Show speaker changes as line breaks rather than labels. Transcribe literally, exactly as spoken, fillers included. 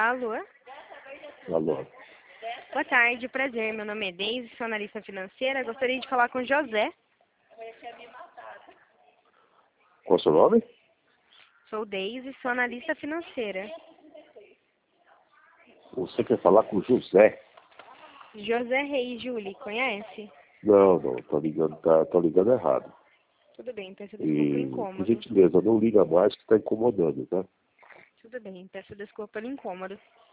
Alô?
Alô.
Boa tarde, prazer. Meu nome é Deise, sou analista financeira. Gostaria de falar com o José.
Qual é o seu nome?
Sou Deise, sou analista financeira.
Você quer falar com o José?
José Reis, Julie, conhece?
Não, não, tô ligando, tá, tô ligando errado.
Tudo bem, peço desculpa pelo
E, por
incômodo.
gentileza, não liga mais que tá incomodando, tá?
Tudo bem, peço desculpa pelo incômodo.